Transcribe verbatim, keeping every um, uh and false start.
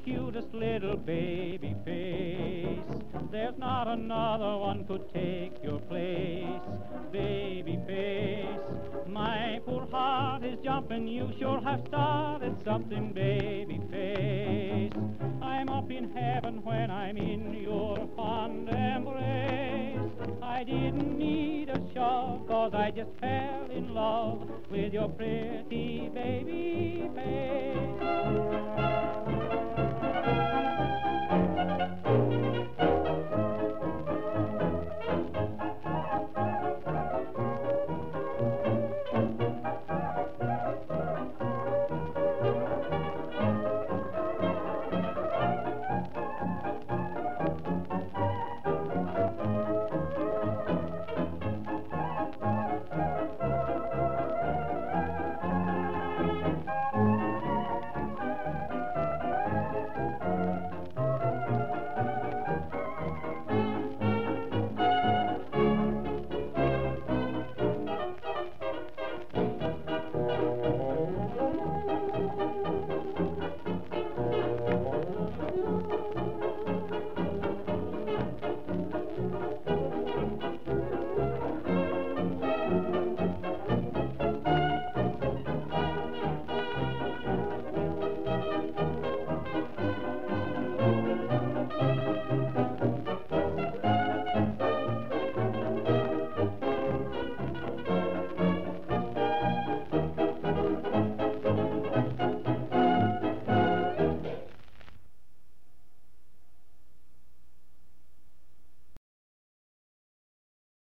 cutest little baby face. There's not another one could take your place, baby face. My poor heart is jumping, you sure have started something, baby face. I'm up in heaven when I'm in your fond embrace. I didn't need a shock, 'cause I just fell in love with your pretty baby face.